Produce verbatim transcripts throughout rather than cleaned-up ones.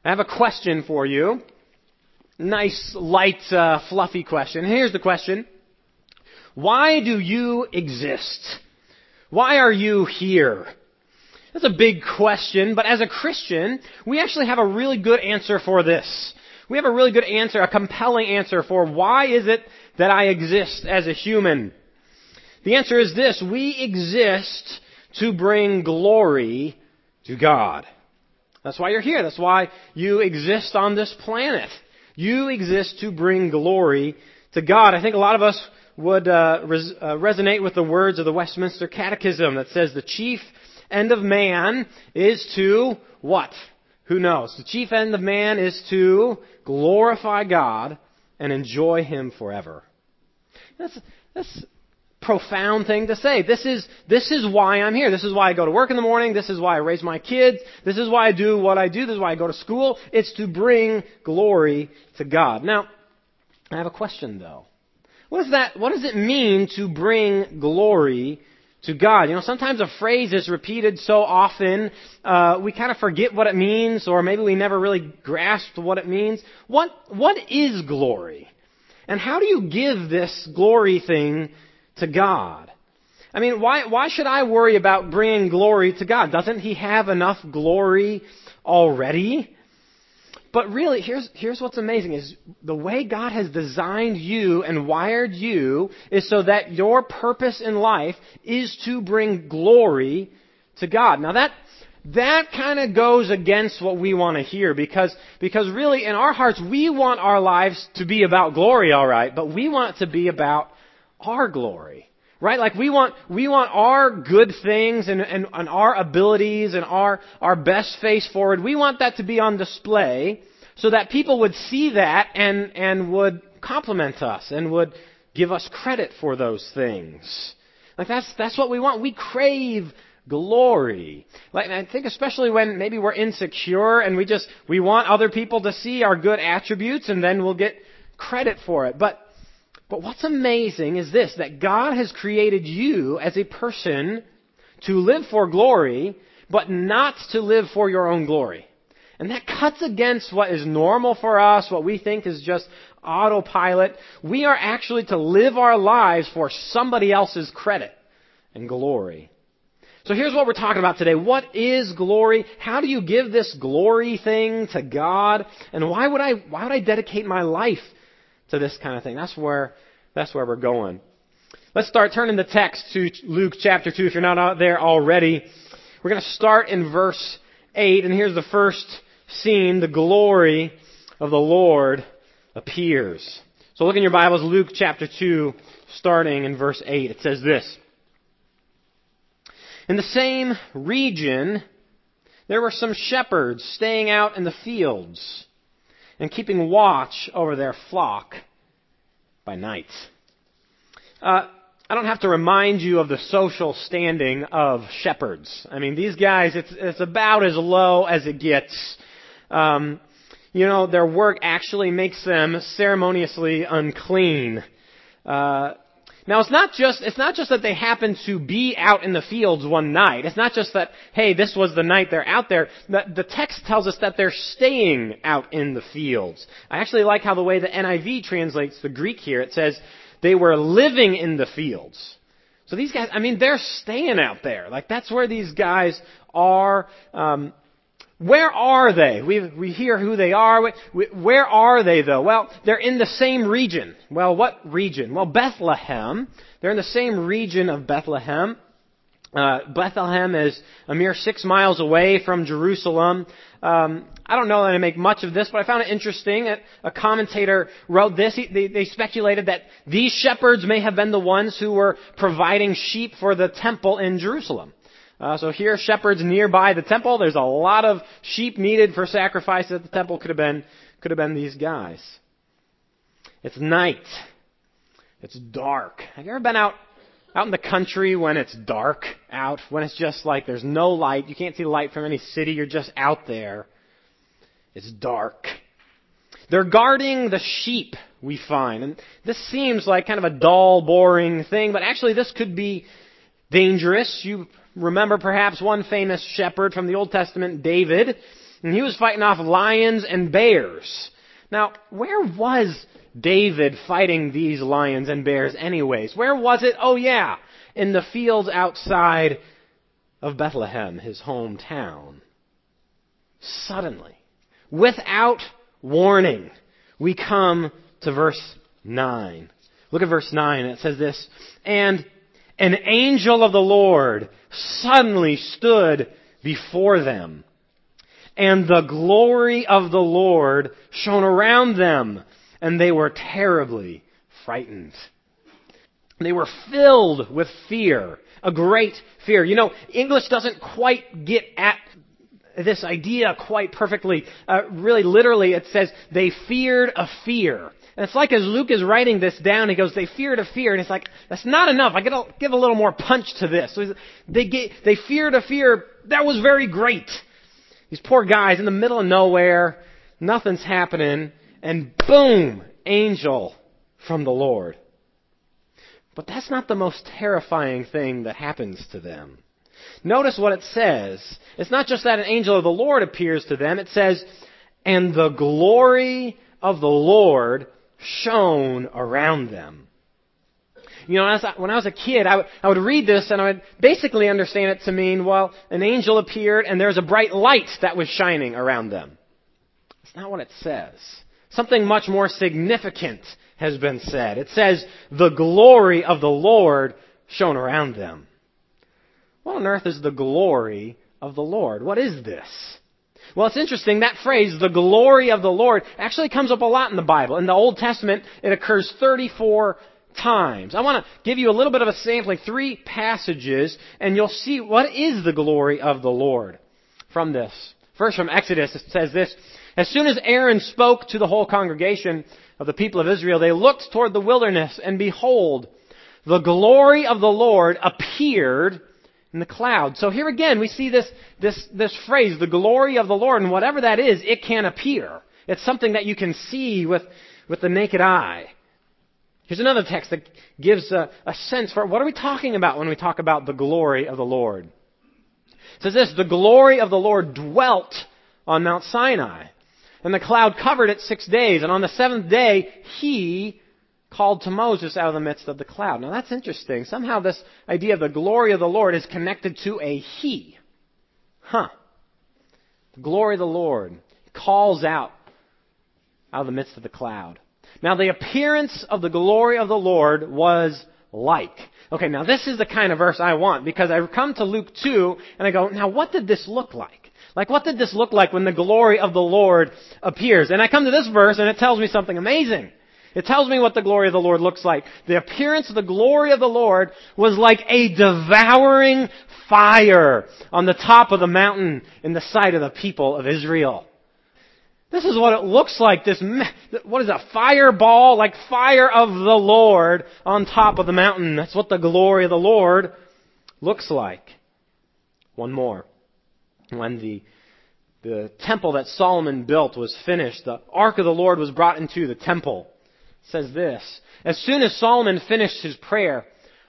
I have a question for you. Nice, light, uh, fluffy question. Here's the question. Why do you exist? Why are you here? That's a big question, but as a Christian, we actually have a really good answer for this. We have a really good answer, a compelling answer for why is it that I exist as a human? The answer is this: we exist to bring glory to God. That's why you're here. That's why you exist on this planet. You exist to bring glory to God. I think a lot of us would uh, res- uh, resonate with the words of the Westminster Catechism that says the chief end of man is to what? Who knows? The chief end of man is to glorify God and enjoy Him forever. That's that's a profound thing to say. This is this is why I'm here. This is why I go to work in the morning. This is why I raise my kids. This is why I do what I do. This is why I go to school. It's to bring glory to God. Now, I have a question though. What is that? What does it mean to bring glory to God? You know, sometimes a phrase is repeated so often, uh, we kind of forget what it means, or maybe we never really grasped what it means. What What is glory? And how do you give this glory thing to God? I mean, why why should I worry about bringing glory to God? Doesn't He have enough glory already? But really, here's here's what's amazing is the way God has designed you and wired you is so that your purpose in life is to bring glory to God. Now that that kind of goes against what we want to hear because because really in our hearts we want our lives to be about glory, all right, but we want it to be about our glory. Right? Like we want, we want our good things and, and, and our abilities and our, our best face forward. We want that to be on display so that people would see that and, and would compliment us and would give us credit for those things. Like that's, that's what we want. We crave glory. Like, and I think especially when maybe we're insecure and we just, we want other people to see our good attributes and then we'll get credit for it. But But what's amazing is this, that God has created you as a person to live for glory, but not to live for your own glory. And that cuts against what is normal for us, what we think is just autopilot. We are actually to live our lives for somebody else's credit and glory. So here's what we're talking about today. What is glory? How do you give this glory thing to God? And why would I, why would I dedicate my life to this kind of thing? That's where that's where we're going. Let's start turning the text to Luke chapter two. If you're not out there already, we're going to start in verse eight, and here's the first scene: the glory of the Lord appears. So look in your Bibles, Luke chapter two, starting in verse eight. It says this: In the same region, there were some shepherds staying out in the fields and keeping watch over their flock by night. Uh, I don't have to remind you of the social standing of shepherds. I mean, these guys, it's, it's about as low as it gets. Um, you know, their work actually makes them ceremoniously unclean. Uh, Now, it's not just, it's not just that they happen to be out in the fields one night. It's not just that, hey, this was the night they're out there. The, the text tells us that they're staying out in the fields. I actually like how the way the N I V translates the Greek here. It says they were living in the fields. So these guys, I mean, they're staying out there. Like, that's where these guys are. Um, Where are they? We we hear who they are. Where are they, though? Well, they're in the same region. Well, what region? Well, Bethlehem. They're in the same region of Bethlehem. Uh, Bethlehem is a mere six miles away from Jerusalem. Um, I don't know that I make much of this, but I found it interesting. A commentator wrote this. He, they, they speculated that these shepherds may have been the ones who were providing sheep for the temple in Jerusalem. Uh, so here, shepherds nearby the temple. There's a lot of sheep needed for sacrifice at the temple. Could have been, could have been these guys. It's night. It's dark. Have you ever been out, out in the country when it's dark out? When it's just like there's no light. You can't see the light from any city. You're just out there. It's dark. They're guarding the sheep, we find. And this seems like kind of a dull, boring thing, but actually this could be dangerous. You remember perhaps one famous shepherd from the Old Testament, David. and he was fighting off lions and bears. Now, where was David fighting these lions and bears anyways? Where was it? Oh yeah, in the fields outside of Bethlehem, his hometown. Suddenly, without warning, we come to verse nine. Look at verse nine. It says this, "And an angel of the Lord suddenly stood before them, and the glory of the Lord shone around them, and they were terribly frightened." They were filled with fear, a great fear. You know, English doesn't quite get at this idea quite perfectly. Uh, really, literally, it says they feared a fear. And it's like as Luke is writing this down, he goes, they feared a fear. And it's like, that's not enough. I gotta give a little more punch to this. So they, get, they feared a fear that was very great. These poor guys in the middle of nowhere, nothing's happening, and boom, angel from the Lord. But that's not the most terrifying thing that happens to them. Notice what it says. It's not just that an angel of the Lord appears to them. It says, and the glory of the Lord shone around them. You know, as I, when I was a kid, I would, I would read this and I would basically understand it to mean, well, an angel appeared and there's a bright light that was shining around them. That's not what it says. Something much more significant has been said. It says, the glory of the Lord shone around them. What on earth is the glory of the Lord? What is this? Well, it's interesting. That phrase, the glory of the Lord, actually comes up a lot in the Bible. In the Old Testament, it occurs thirty-four times. I want to give you a little bit of a sampling, three passages, and you'll see what is the glory of the Lord from this. First, from Exodus, it says this, as soon as Aaron spoke to the whole congregation of the people of Israel, they looked toward the wilderness, and behold, the glory of the Lord appeared in the cloud. So here again, we see this, this, this phrase, the glory of the Lord, and whatever that is, it can appear. It's something that you can see with, with the naked eye. Here's another text that gives a, a sense for what are we talking about when we talk about the glory of the Lord. It says this, the glory of the Lord dwelt on Mount Sinai, and the cloud covered it six days, and on the seventh day, he called to Moses out of the midst of the cloud. Now that's interesting. Somehow this idea of the glory of the Lord is connected to a he. Huh. The glory of the Lord calls out out of the midst of the cloud. Now the appearance of the glory of the Lord was like. Okay, now this is the kind of verse I want, because I come to Luke two and I go, now what did this look like? Like what did this look like when the glory of the Lord appears? And I come to this verse and it tells me something amazing. It tells me what the glory of the Lord looks like. The appearance of the glory of the Lord was like a devouring fire on the top of the mountain in the sight of the people of Israel. This is what it looks like. This, what is a fireball, like fire of the Lord on top of the mountain. That's what the glory of the Lord looks like. One more. When the the temple that Solomon built was finished, the ark of the Lord was brought into the temple. It says this, as soon as Solomon finished his prayer,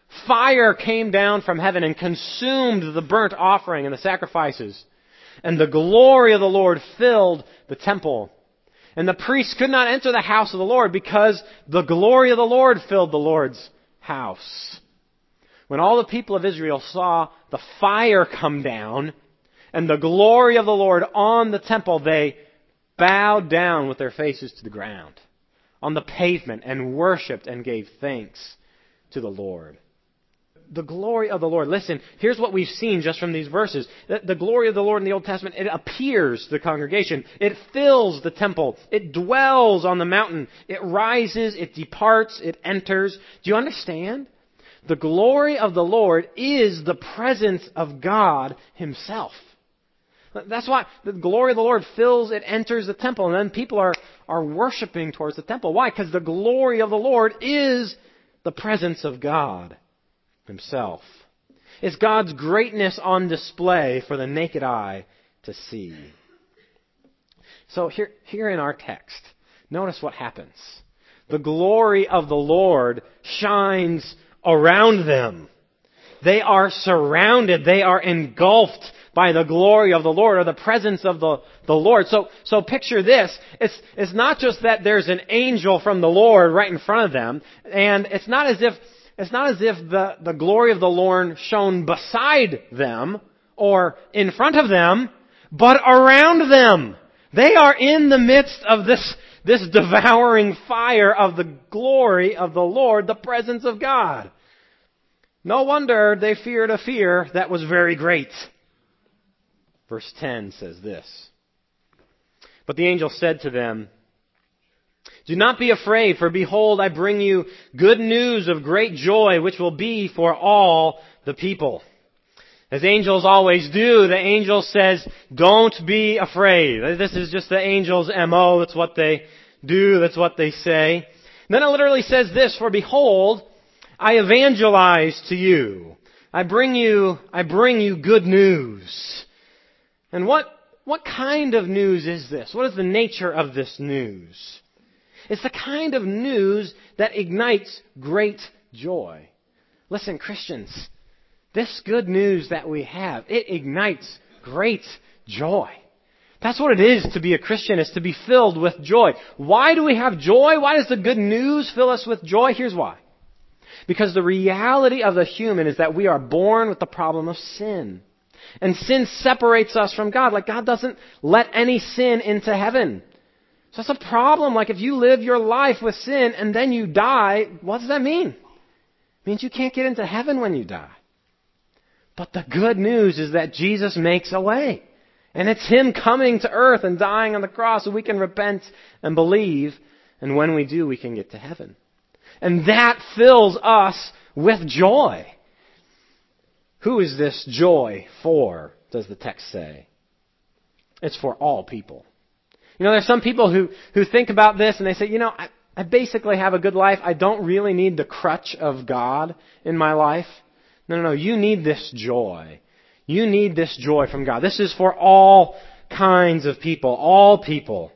fire came down from heaven and consumed the burnt offering and the sacrifices. And the glory of the Lord filled the temple. And the priests could not enter the house of the Lord because the glory of the Lord filled the Lord's house. When all the people of Israel saw the fire come down and the glory of the Lord on the temple, they bowed down with their faces to the ground on the pavement and worshipped and gave thanks to the Lord. The glory of the Lord. Listen, here's what we've seen just from these verses. The, the glory of the Lord in the Old Testament, it appears to the congregation. It fills the temple. It dwells on the mountain. It rises, it departs, it enters. Do you understand? The glory of the Lord is the presence of God Himself. That's why the glory of the Lord fills, it enters the temple, and then people are, are worshiping towards the temple. Why? Because the glory of the Lord is the presence of God Himself. It's God's greatness on display for the naked eye to see. So here, here in our text, notice what happens. The glory of the Lord shines around them. They are surrounded. They are engulfed by the glory of the Lord or the presence of the, the Lord. So, so picture this. It's, it's not just that there's an angel from the Lord right in front of them, and it's not as if, it's not as if the, the glory of the Lord shone beside them or in front of them, but around them. They are in the midst of this, this devouring fire of the glory of the Lord, the presence of God. No wonder they feared a fear that was very great. Verse ten says this. But the angel said to them, do not be afraid, for behold, I bring you good news of great joy, which will be for all the people. As angels always do, the angel says, don't be afraid. This is just the angel's M O. That's what they do. That's what they say. And then it literally says this, for behold, I evangelize to you. I bring you, I bring you good news. And what, what kind of news is this? What is the nature of this news? It's the kind of news that ignites great joy. Listen, Christians, this good news that we have, it ignites great joy. That's what it is to be a Christian, is to be filled with joy. Why do we have joy? Why does the good news fill us with joy? Here's why. Because the reality of the human is that we are born with the problem of sin. And sin separates us from God. Like, God doesn't let any sin into heaven. So that's a problem. Like, if you live your life with sin and then you die, what does that mean? It means you can't get into heaven when you die. But the good news is that Jesus makes a way. And it's Him coming to earth and dying on the cross so we can repent and believe. And when we do, we can get to heaven. And that fills us with joy. Who is this joy for, does the text say? It's for all people. You know, there's some people who, who think about this and they say, you know, I, I basically have a good life. I don't really need the crutch of God in my life. No, no, no. You need this joy. You need this joy from God. This is for all kinds of people, all people.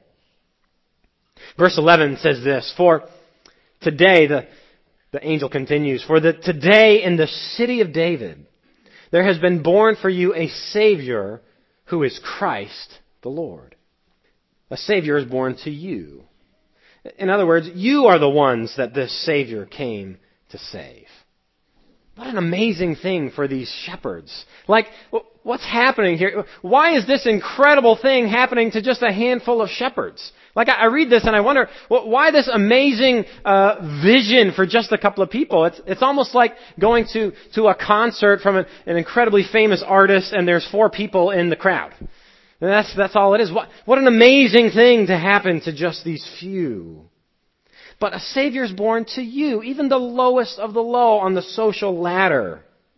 Verse eleven says this, for today, the, the angel continues, for the, today in the city of David, there has been born for you a Savior who is Christ the Lord. A Savior is born to you. In other words, you are the ones that this Savior came to save. What an amazing thing for these shepherds. Like, what's happening here? Why is this incredible thing happening to just a handful of shepherds? Like, I read this and I wonder, why this amazing uh, vision for just a couple of people? It's it's almost like going to, to a concert from an, an incredibly famous artist and there's four people in the crowd. And that's, that's all it is. What, what an amazing thing to happen to just these few. But a Savior is born to you, even the lowest of the low on the social ladder.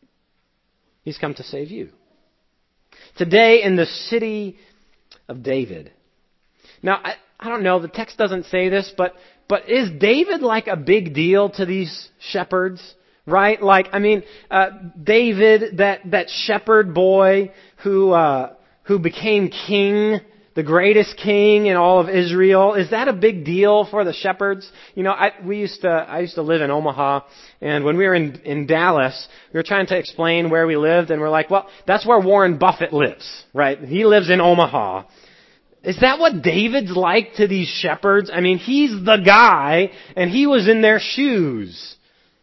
He's come to save you. Today in the city of David. Now, I, I don't know, the text doesn't say this, but, but is David like a big deal to these shepherds? Right? Like, I mean, uh, David, that, that shepherd boy who, uh, who became king, the greatest king in all of Israel. Is that a big deal for the shepherds? You know, I, we used to, I used to live in Omaha, and when we were in, in Dallas, we were trying to explain where we lived, and we're like, well, that's where Warren Buffett lives, right? He lives in Omaha. Is that what David's like to these shepherds? I mean, he's the guy, and he was in their shoes.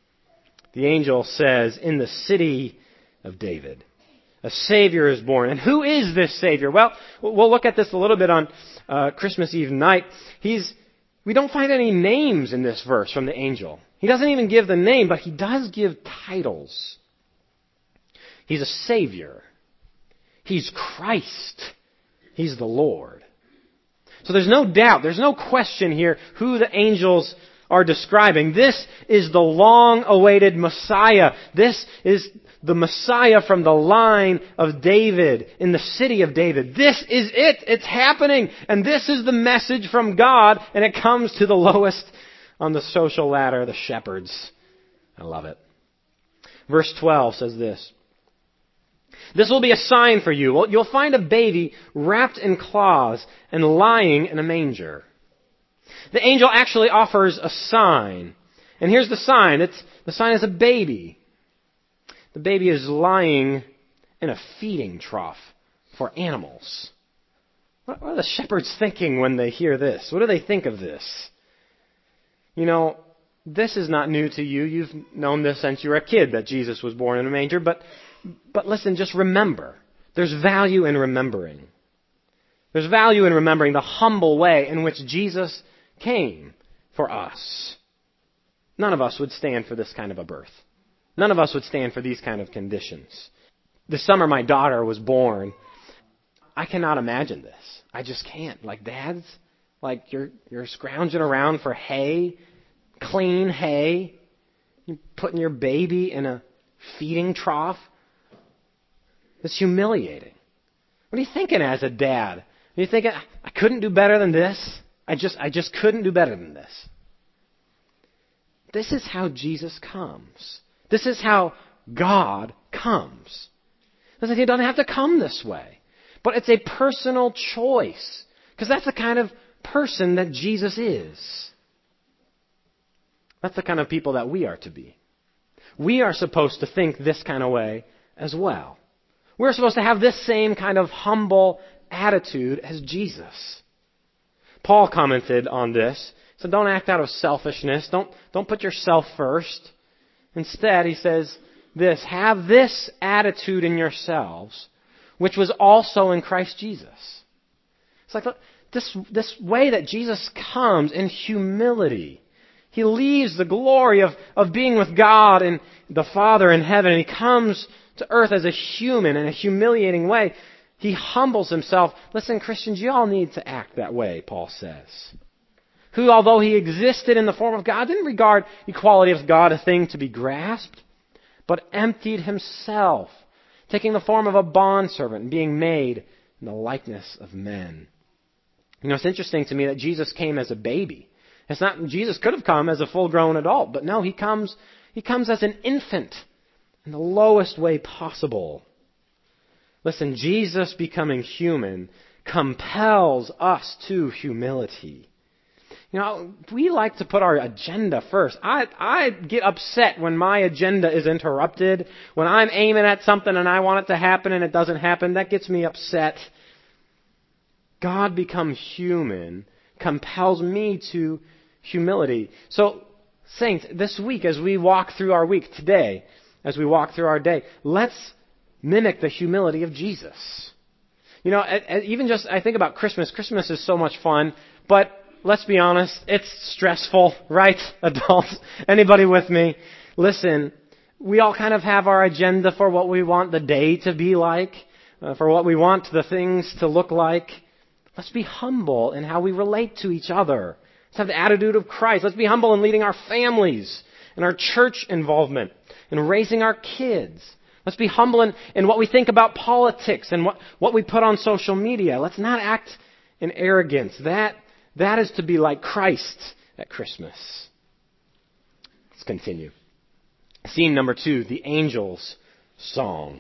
The angel says, in the city of David, a Savior is born. And who is this Savior? Well, we'll look at this a little bit on uh, Christmas Eve night. He's, we don't find any names in this verse from the angel. He doesn't even give the name, but he does give titles. He's a Savior. He's Christ. He's the Lord. So there's no doubt, there's no question here who the angels are describing. This is the long-awaited Messiah. This is the Messiah from the line of David, in the city of David. This is it. It's happening. And this is the message from God, and it comes to the lowest on the social ladder, the shepherds. I love it. Verse twelve says this. This will be a sign for you. You'll find a baby wrapped in cloths and lying in a manger. The angel actually offers a sign. And here's the sign. It's, the sign is a baby. The baby is lying in a feeding trough for animals. What are the shepherds thinking when they hear this? What do they think of this? You know, this is not new to you. You've known this since you were a kid, that Jesus was born in a manger. But, but listen, just remember. There's value in remembering. There's value in remembering the humble way in which Jesus came for us. None of us would stand for this kind of a birth. None of us would stand for these kind of conditions. The summer my daughter was born, I cannot imagine this. I just can't. Like, dads, like you're you're scrounging around for hay, clean hay. You're putting your baby in a feeding trough. It's humiliating. What are you thinking as a dad? Are you thinking, I couldn't do better than this? I just I just couldn't do better than this. This is how Jesus comes. This is how God comes. Listen, He doesn't have to come this way. But it's a personal choice. Because that's the kind of person that Jesus is. That's the kind of people that we are to be. We are supposed to think this kind of way as well. We're supposed to have this same kind of humble attitude as Jesus. Paul commented on this. So don't act out of selfishness. Don't, don't put yourself first. Instead, he says this, have this attitude in yourselves, which was also in Christ Jesus. It's like this, this way that Jesus comes in humility. He leaves the glory of, of being with God and the Father in heaven, and He comes to earth as a human in a humiliating way. He humbles Himself. Listen, Christians, you all need to act that way, Paul says. Who, although He existed in the form of God, didn't regard equality with God a thing to be grasped, but emptied Himself, taking the form of a bondservant and being made in the likeness of men. You know, it's interesting to me that Jesus came as a baby. It's not, Jesus could have come as a full-grown adult, but no, He comes, He comes as an infant in the lowest way possible. Listen, Jesus becoming human compels us to humility. You know, we like to put our agenda first. I, I get upset when my agenda is interrupted, when I'm aiming at something and I want it to happen and it doesn't happen. That gets me upset. God become human compels me to humility. So, saints, this week as we walk through our week today, as we walk through our day, let's mimic the humility of Jesus. You know, even just, I think about Christmas. Christmas is so much fun, but let's be honest, it's stressful, right, adults? Anybody with me? Listen, we all kind of have our agenda for what we want the day to be like, uh, for what we want the things to look like. Let's be humble in how we relate to each other. Let's have the attitude of Christ. Let's be humble in leading our families, in our church involvement, in raising our kids. Let's be humble in, in what we think about politics and what, what we put on social media. Let's not act in arrogance. That That is to be like Christ at Christmas. Let's continue. Scene number two, the angels' song.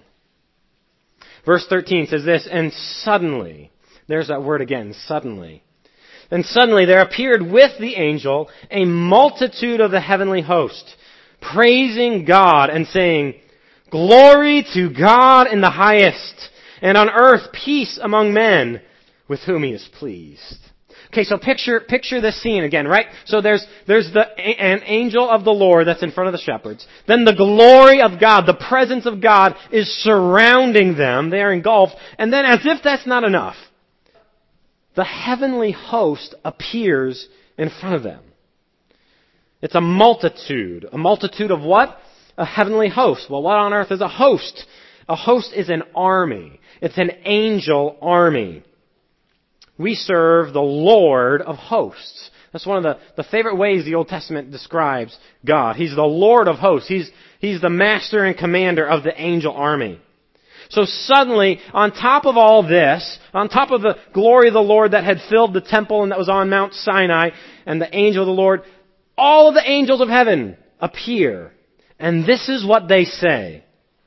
Verse thirteen says this, and suddenly, there's that word again, suddenly. And suddenly there appeared with the angel a multitude of the heavenly host, praising God and saying, glory to God in the highest, and on earth peace among men with whom He is pleased. Okay, so picture picture this scene again, right? So there's there's the an angel of the Lord that's in front of the shepherds. Then the glory of God, the presence of God is surrounding them. They are engulfed. And then as if that's not enough, the heavenly host appears in front of them. It's a multitude. A multitude of what? A heavenly host. Well, what on earth is a host? A host is an army. It's an angel army. We serve the Lord of hosts. That's one of the, the favorite ways the Old Testament describes God. He's the Lord of hosts. He's, he's the master and commander of the angel army. So suddenly, on top of all this, on top of the glory of the Lord that had filled the temple and that was on Mount Sinai, and the angel of the Lord, all of the angels of heaven appear. And this is what they say.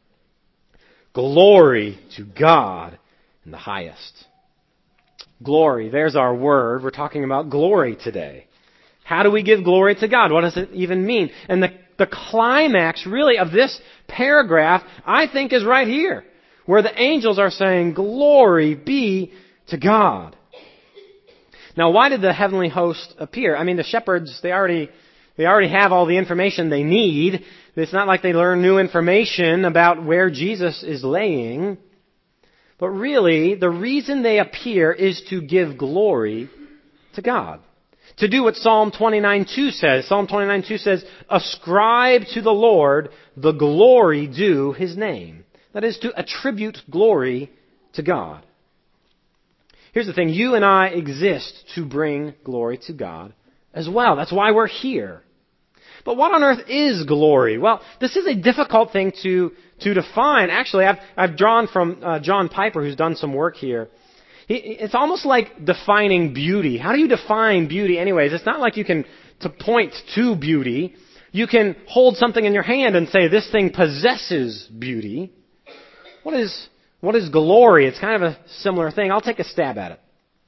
Glory to God in the highest. Glory, there's our word. We're talking about glory today. How do we give glory to God? What does it even mean? And the, the climax, really, of this paragraph, I think, is right here. where the angels are saying, "Glory be to God." Now, why did the heavenly host appear? I mean, the shepherds, they already, they already have all the information they need. It's not like they learn new information about where Jesus is laying. But really, the reason they appear is to give glory to God. To do what Psalm twenty-nine two says. Psalm twenty-nine two says, "Ascribe to the Lord the glory due His name." That is, to attribute glory to God. Here's the thing. You and I exist to bring glory to God as well. That's why we're here. But what on earth is glory? Well, this is a difficult thing to, to define. Actually, I've, I've drawn from uh, John Piper, who's done some work here. He, it's almost like defining beauty. How do you define beauty anyways? It's not like you can to point to beauty. You can hold something in your hand and say, this thing possesses beauty. What is, what is glory? It's kind of a similar thing. I'll take a stab at it.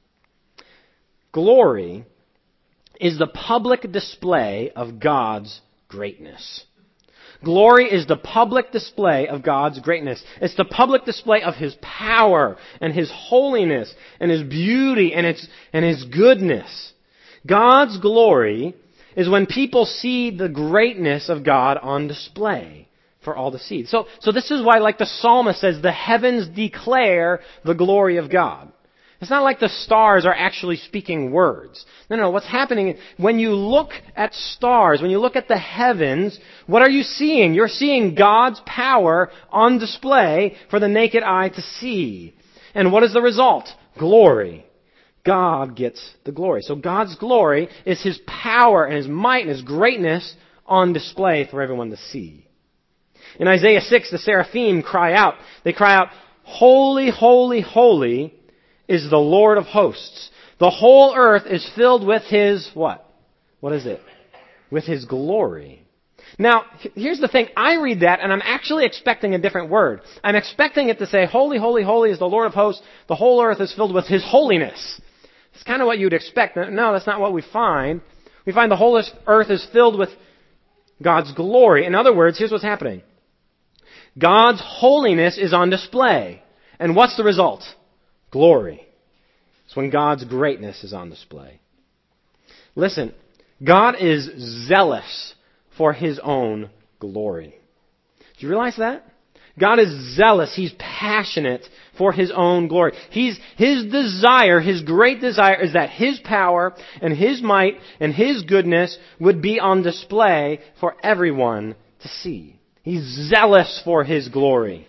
Glory is the public display of God's greatness. Glory is the public display of God's greatness. It's the public display of His power and His holiness and His beauty and its and His goodness. God's glory is when people see the greatness of God on display for all to see. So, so this is why, like the psalmist says, the heavens declare the glory of God. It's not like the stars are actually speaking words. No, no, what's happening, when you look at stars, when you look at the heavens, what are you seeing? You're seeing God's power on display for the naked eye to see. And what is the result? Glory. God gets the glory. So God's glory is His power and His might and His greatness on display for everyone to see. In Isaiah six, the seraphim cry out. They cry out, "Holy, holy, holy is the Lord of hosts. The whole earth is filled with His," what? What is it? With His glory. Now, here's the thing. I read that and I'm actually expecting a different word. I'm expecting it to say, "Holy, holy, holy is the Lord of hosts. The whole earth is filled with His holiness." It's kind of what you'd expect. No, that's not what we find. We find the whole earth is filled with God's glory. In other words, here's what's happening. God's holiness is on display. And what's the result? Glory. It's when God's greatness is on display. Listen, God is zealous for His own glory. Do you realize that? God is zealous. He's passionate for His own glory. He's, His desire, His great desire is that His power and His might and His goodness would be on display for everyone to see. He's zealous for His glory.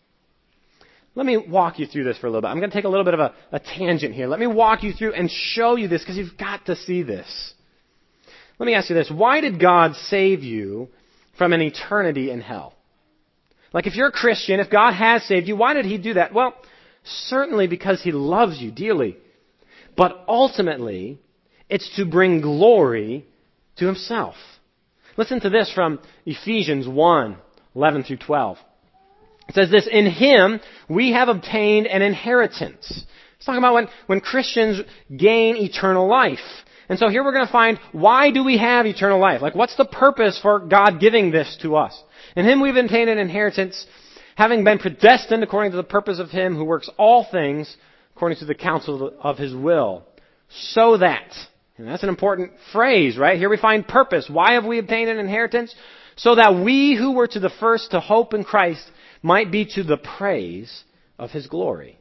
Let me walk you through this for a little bit. I'm going to take a little bit of a, a tangent here. Let me walk you through and show you this because you've got to see this. Let me ask you this. Why did God save you from an eternity in hell? Like if you're a Christian, if God has saved you, why did He do that? Well, certainly because He loves you dearly. But ultimately, it's to bring glory to Himself. Listen to this from Ephesians one, eleven through twelve. It says this, "In Him we have obtained an inheritance." It's talking about when, when Christians gain eternal life. And so here we're going to find, why do we have eternal life? Like, what's the purpose for God giving this to us? In Him we've obtained an inheritance, having been predestined according to the purpose of Him who works all things according to the counsel of His will. So that, and that's an important phrase, right? Here we find purpose. Why have we obtained an inheritance? So that we who were to the first to hope in Christ might be to the praise of His glory.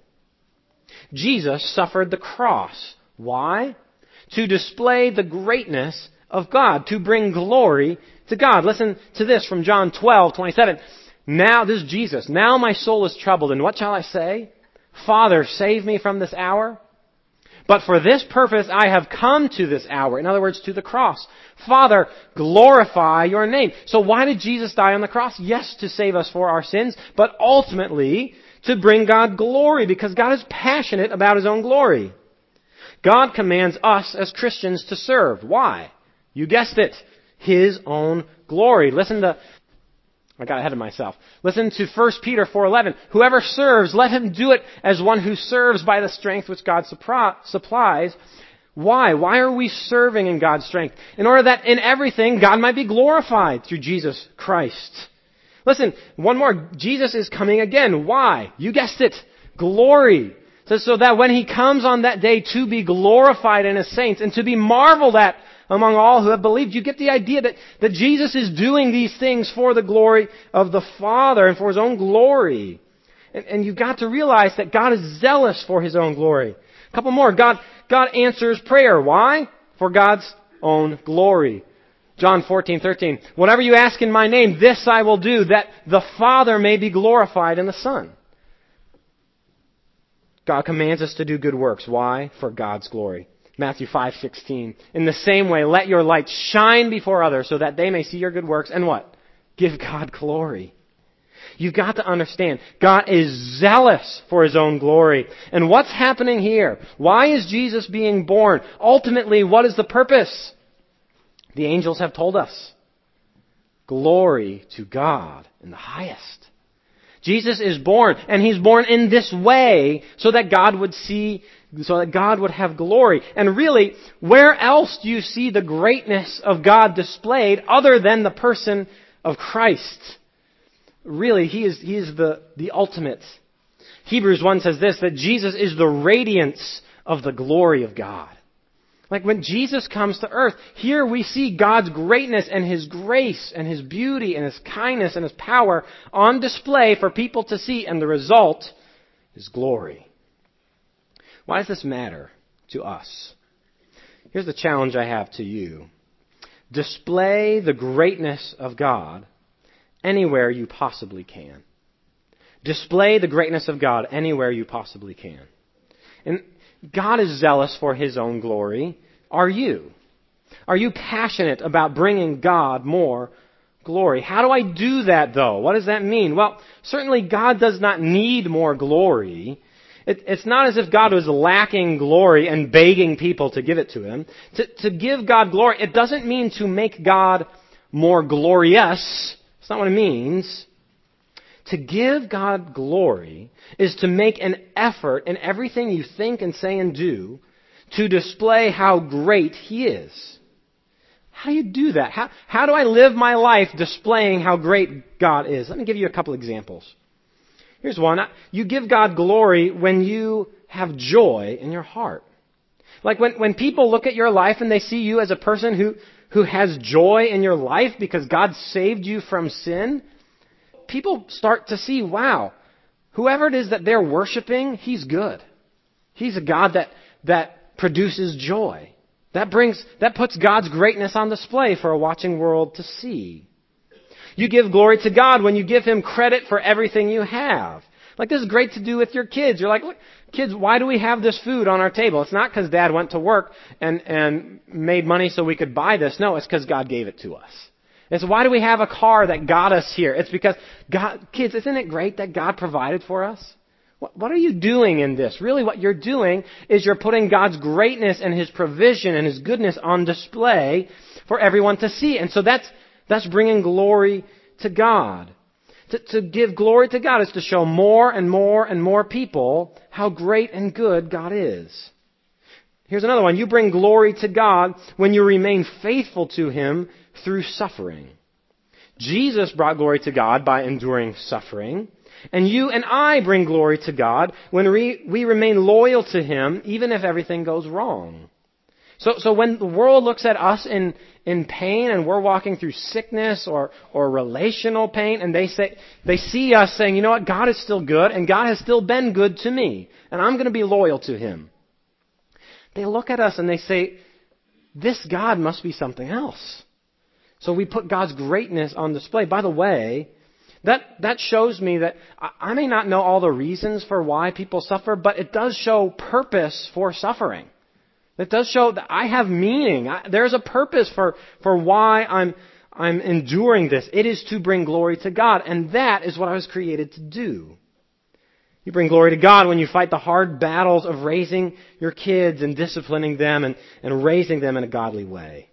Jesus suffered the cross. Why? To display the greatness of God, to bring glory to God. Listen to this from John twelve, twenty-seven. Now, this is Jesus. "Now my soul is troubled, and what shall I say? Father, save me from this hour. But for this purpose I have come to this hour." In other words, to the cross. "Father, glorify your name." So why did Jesus die on the cross? Yes, to save us for our sins, but ultimately to bring God glory, because God is passionate about His own glory. God commands us as Christians to serve. Why? You guessed it. His own glory. Listen to, I got ahead of myself. Listen to First Peter four eleven. "Whoever serves, let him do it as one who serves by the strength which God supplies." Why? Why are we serving in God's strength? In order that in everything God might be glorified through Jesus Christ. Listen, one more. Jesus is coming again. Why? You guessed it. Glory. So, so that when He comes on that day to be glorified in His saints and to be marveled at among all who have believed, you get the idea that, that Jesus is doing these things for the glory of the Father and for His own glory. And, and you've got to realize that God is zealous for His own glory. A couple more. God, God answers prayer. Why? For God's own glory. John fourteen thirteen. Whatever you ask in my name, this I will do, that the Father may be glorified in the Son. God commands us to do good works. Why? For God's glory. Matthew five sixteen. In the same way, let your light shine before others so that they may see your good works and what? Give God glory. You've got to understand, God is zealous for His own glory. And what's happening here? Why is Jesus being born? Ultimately, what is the purpose? The angels have told us. Glory to God in the highest. Jesus is born, and He's born in this way so that God would see, so that God would have glory. And really, where else do you see the greatness of God displayed other than the person of Christ? Really, He is, He is the, the ultimate. Hebrews one says this, that Jesus is the radiance of the glory of God. Like when Jesus comes to earth, here we see God's greatness and His grace and His beauty and His kindness and His power on display for people to see, and the result is glory. Why does this matter to us? Here's the challenge I have to you. Display the greatness of God anywhere you possibly can. Display the greatness of God anywhere you possibly can. And God is zealous for His own glory. Are you? Are you passionate about bringing God more glory? How do I do that, though? What does that mean? Well, certainly God does not need more glory. It, it's not as if God was lacking glory and begging people to give it to Him. To, to give God glory, it doesn't mean to make God more glorious. That's not what it means. To give God glory is to make an effort in everything you think and say and do to display how great He is. How do you do that? How, how do I live my life displaying how great God is? Let me give you a couple examples. Here's one. You give God glory when you have joy in your heart. Like when, when people look at your life and they see you as a person who, who has joy in your life because God saved you from sin, people start to see, wow, whoever it is that they're worshiping, He's good. He's a God that, that produces joy. That brings, that puts God's greatness on display for a watching world to see. You give glory to God when you give Him credit for everything you have. Like, this is great to do with your kids. You're like, look, kids, why do we have this food on our table? It's not because Dad went to work and, and made money so we could buy this. No, it's because God gave it to us. It's why do we have a car that got us here? It's because God, kids, isn't it great that God provided for us? What, what are you doing in this? Really what you're doing is you're putting God's greatness and His provision and His goodness on display for everyone to see. And so that's, that's bringing glory to God. To, to give glory to God is to show more and more and more people how great and good God is. Here's another one. You bring glory to God when you remain faithful to Him through suffering. Jesus brought glory to God by enduring suffering. And you and I bring glory to God when we, we remain loyal to Him even if everything goes wrong. So, so when the world looks at us in, in pain and we're walking through sickness or, or relational pain and they say, they see us saying, you know what, God is still good and God has still been good to me and I'm going to be loyal to Him. They look at us and they say, this God must be something else. So we put God's greatness on display. By the way, that, that shows me that I, I may not know all the reasons for why people suffer, but it does show purpose for suffering. It does show that I have meaning. I, there's a purpose for, for why I'm, I'm enduring this. It is to bring glory to God, and that is what I was created to do. You bring glory to God when you fight the hard battles of raising your kids and disciplining them and, and raising them in a godly way.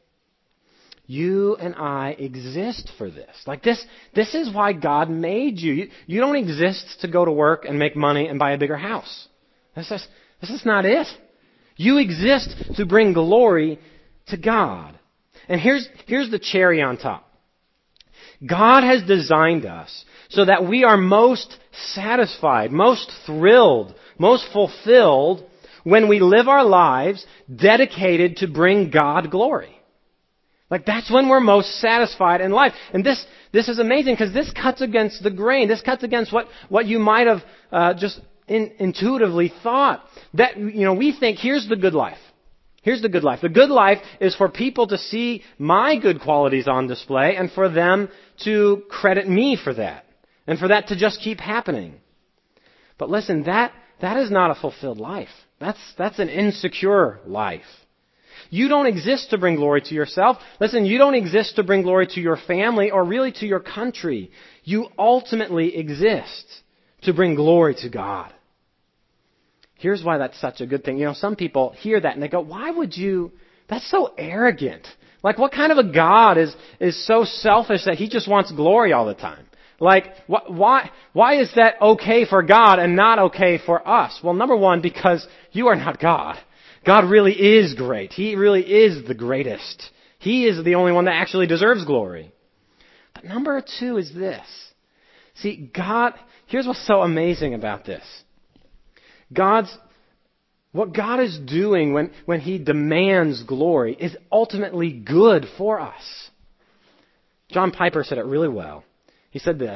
You and I exist for this. Like this, this is why God made you. You, you don't exist to go to work and make money and buy a bigger house. This is, this is not it. You exist to bring glory to God. And here's, here's the cherry on top. God has designed us so that we are most satisfied, most thrilled, most fulfilled when we live our lives dedicated to bring God glory. Like that's when we're most satisfied in life. And this this is amazing because this cuts against the grain. This cuts against what, what you might have uh, just in, intuitively thought. That, you know, we think, here's the good life. Here's the good life. The good life is for people to see my good qualities on display and for them to credit me for that. And for that to just keep happening. But listen, that that is not a fulfilled life. That's that's an insecure life. You don't exist to bring glory to yourself. Listen, you don't exist to bring glory to your family or really to your country. You ultimately exist to bring glory to God. Here's why that's such a good thing. You know, some people hear that and they go, why would you, that's so arrogant. Like what kind of a God is, is so selfish that he just wants glory all the time? Like, wh- why, why is that okay for God and not okay for us? Well, number one, because you are not God. God really is great. He really is the greatest. He is the only one that actually deserves glory. But number two is this. See, God, here's what's so amazing about this. God's, what God is doing when, when He demands glory is ultimately good for us. John Piper said it really well. He said this: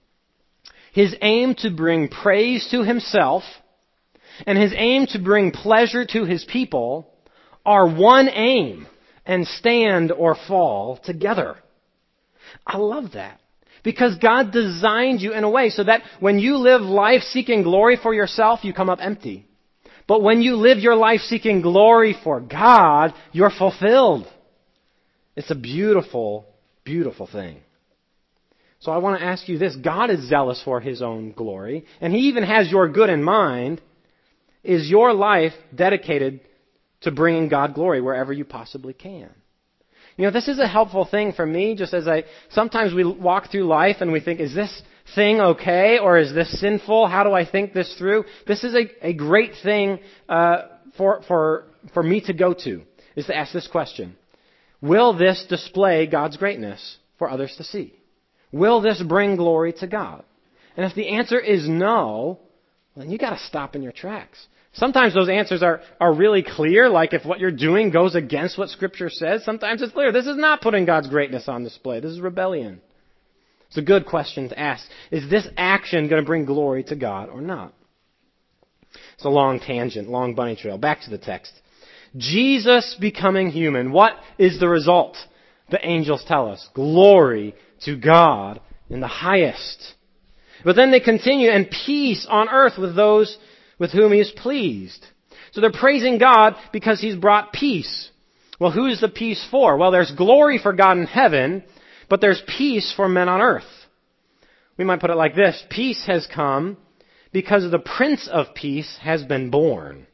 His aim to bring praise to Himself and His aim to bring pleasure to His people are one aim and stand or fall together. I love that. Because God designed you in a way so that when you live life seeking glory for yourself, you come up empty. But when you live your life seeking glory for God, you're fulfilled. It's a beautiful, beautiful thing. So I want to ask you this. God is zealous for His own glory, and He even has your good in mind. Is your life dedicated to bringing God glory wherever you possibly can? You know, this is a helpful thing for me, just as I, sometimes we walk through life and we think, is this thing okay or is this sinful? How do I think this through? This is a, a great thing uh, for, for, for me to go to, is to ask this question. Will this display God's greatness for others to see? Will this bring glory to God? And if the answer is no, then you got to stop in your tracks. Sometimes those answers are, are really clear, like if what you're doing goes against what Scripture says. Sometimes it's clear. This is not putting God's greatness on display. This is rebellion. It's a good question to ask. Is this action going to bring glory to God or not? It's a long tangent, long bunny trail. Back to the text. Jesus becoming human. What is the result? The angels tell us. Glory to God in the highest. But then they continue, and peace on earth with those with whom He is pleased. So they're praising God because He's brought peace. Well, who is the peace for? Well, there's glory for God in heaven, but there's peace for men on earth. We might put it like this. Peace has come because the Prince of Peace has been born.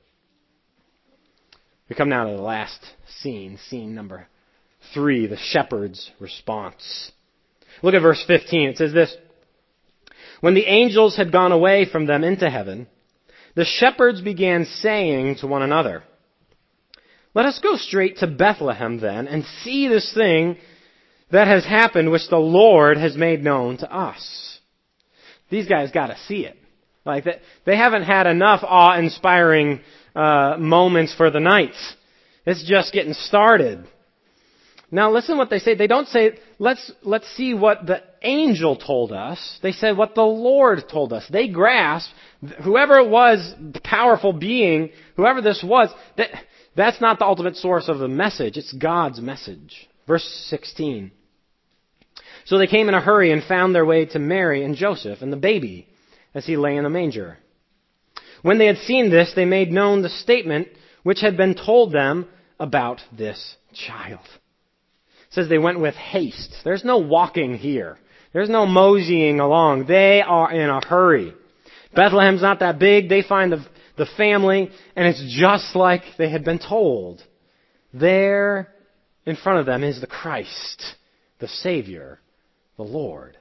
We come now to the last scene, scene number three, the shepherd's response. Look at verse fifteen. It says this: When the angels had gone away from them into heaven, the shepherds began saying to one another, Let us go straight to Bethlehem then, and see this thing that has happened, which the Lord has made known to us. These guys got to see it. Like they, they haven't had enough awe-inspiring uh, moments for the night. It's just getting started. Now listen what they say. They don't say, let's, let's see what the angel told us. They said what the Lord told us. They grasp, whoever it was, the powerful being, whoever this was, that, that's not the ultimate source of the message. It's God's message. Verse sixteen. So they came in a hurry and found their way to Mary and Joseph and the baby as he lay in the manger. When they had seen this, they made known the statement which had been told them about this child. It says they went with haste. There's no walking here. There's no moseying along. They are in a hurry. Bethlehem's not that big. They find the, the family, and it's just like they had been told. There in front of them is the Christ, the Savior, the Lord.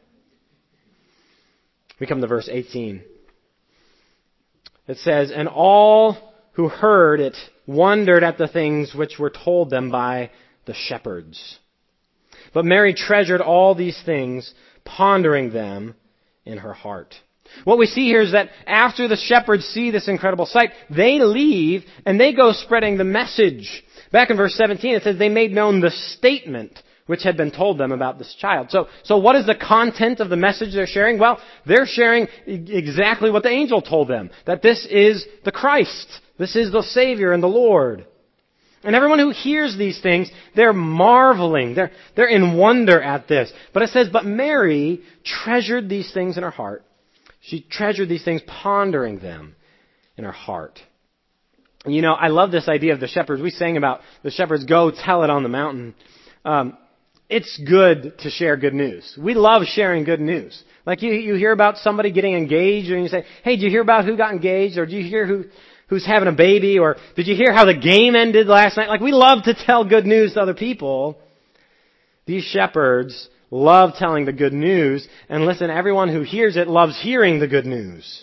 We come to verse eighteen. It says, And all who heard it wondered at the things which were told them by the shepherds. But Mary treasured all these things, pondering them in her heart. What we see here is that after the shepherds see this incredible sight, they leave and they go spreading the message. Back in verse seventeen, it says they made known the statement which had been told them about this child. So, so what is the content of the message they're sharing? Well, they're sharing exactly what the angel told them, that this is the Christ. This is the Savior and the Lord. And everyone who hears these things, they're marveling. They're, they're in wonder at this. But it says, but Mary treasured these things in her heart. She treasured these things, pondering them in her heart. And you know, I love this idea of the shepherds. We sang about the shepherds go tell it on the mountain. Um, it's good to share good news. We love sharing good news. Like you, you hear about somebody getting engaged and you say, hey, did you hear about who got engaged? Or did you hear who... who's having a baby, or did you hear how the game ended last night? Like, we love to tell good news to other people. These shepherds love telling the good news, and listen, everyone who hears it loves hearing the good news.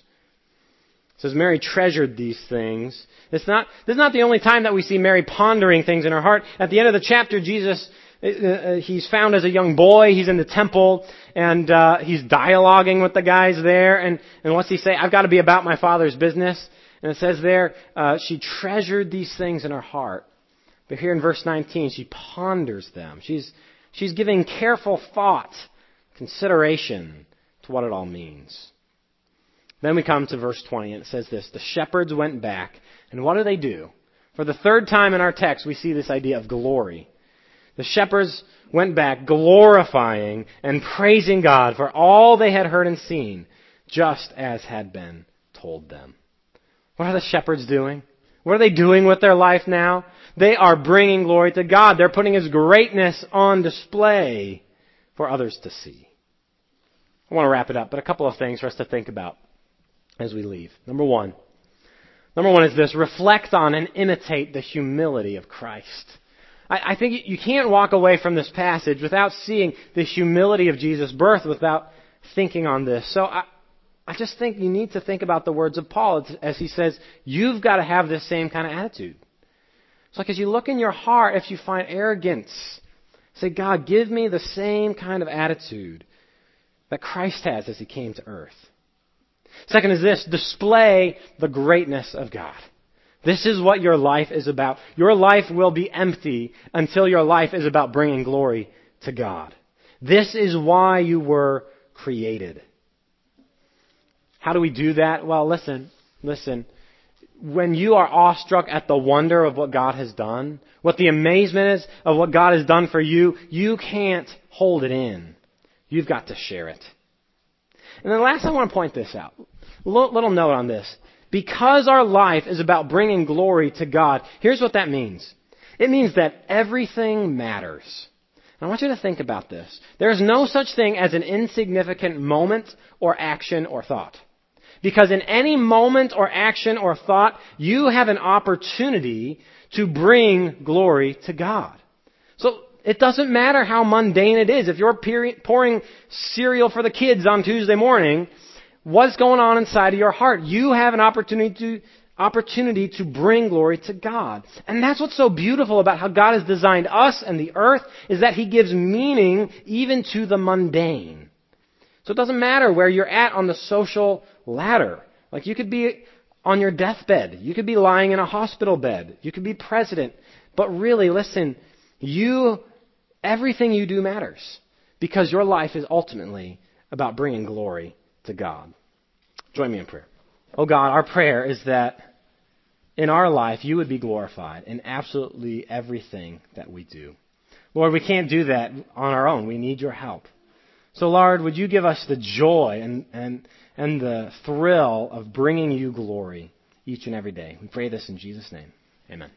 It says Mary treasured these things. It's not, this is not the only time that we see Mary pondering things in her heart. At the end of the chapter, Jesus, uh, he's found as a young boy. He's in the temple, and uh, he's dialoguing with the guys there. And, and what's he say? I've got to be about my Father's business. And it says there, uh, she treasured these things in her heart. But here in verse nineteen, she ponders them. She's, she's giving careful thought, consideration to what it all means. Then we come to verse twenty, and it says this, the shepherds went back. And what do they do? For the third time in our text, we see this idea of glory. The shepherds went back glorifying and praising God for all they had heard and seen, just as had been told them. What are the shepherds doing? What are they doing with their life now? They are bringing glory to God. They're putting His greatness on display for others to see. I want to wrap it up, but a couple of things for us to think about as we leave. Number one. Number one is this. Reflect on and imitate the humility of Christ. I, I think you can't walk away from this passage without seeing the humility of Jesus' birth, without thinking on this. So I, I just think you need to think about the words of Paul as he says, you've got to have this same kind of attitude. It's like as you look in your heart, if you find arrogance, say, God, give me the same kind of attitude that Christ has as He came to earth. Second is this, display the greatness of God. This is what your life is about. Your life will be empty until your life is about bringing glory to God. This is why you were created. How do we do that? Well, listen, listen. When you are awestruck at the wonder of what God has done, what the amazement is of what God has done for you, you can't hold it in. You've got to share it. And then last, I want to point this out. A little, little note on this. Because our life is about bringing glory to God, here's what that means. It means that everything matters. I want you to think about this. There is no such thing as an insignificant moment or action or thought. Because in any moment or action or thought, you have an opportunity to bring glory to God. So it doesn't matter how mundane it is. If you're pouring cereal for the kids on Tuesday morning, what's going on inside of your heart? You have an opportunity to opportunity to bring glory to God. And that's what's so beautiful about how God has designed us and the earth, is that He gives meaning even to the mundane. So it doesn't matter where you're at on the social ladder. Like you could be on your deathbed. You could be lying in a hospital bed. You could be president. But really, listen, you, everything you do matters. Because your life is ultimately about bringing glory to God. Join me in prayer. Oh God, our prayer is that in our life you would be glorified in absolutely everything that we do. Lord, we can't do that on our own. We need your help. So Lord, would you give us the joy and, and, and the thrill of bringing you glory each and every day. We pray this in Jesus' name. Amen.